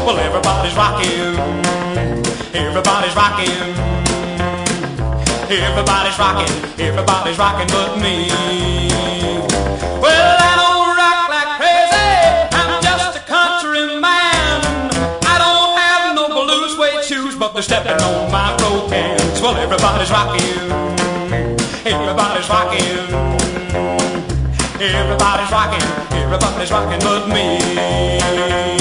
Well, everybody's rocking. Everybody's rocking. Everybody's rocking. Everybody's rocking but me. Well, I don't rock like crazy. I'm just a country man. I don't have no blue suede shoes, but they're stepping on my broke hands. Well, everybody's rocking. Everybody's rocking. Everybody's rocking. Everybody's rocking but me.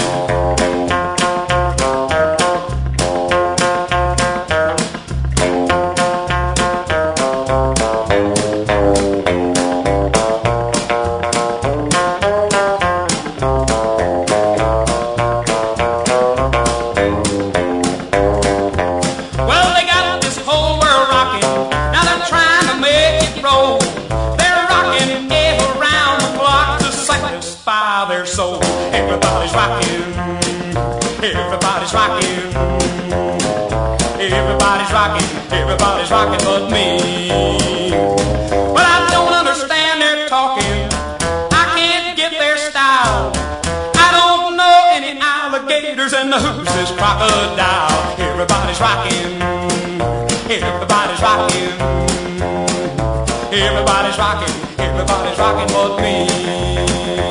Their soul. Everybody's rocking. Everybody's rocking. Everybody's rocking. Everybody's rocking but me. But I don't understand their talking. I can't get their style. I don't know any alligators and who's this crocodile. Everybody's rocking. Everybody's rocking. Everybody's rocking. Everybody's rocking but me.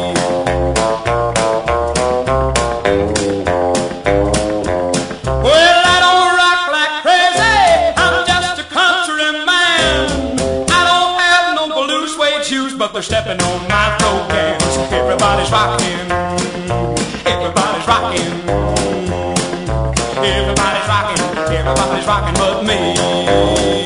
But they're stepping on my programs. Everybody's rocking. Everybody's rocking. Everybody's rocking. Everybody's rocking but me.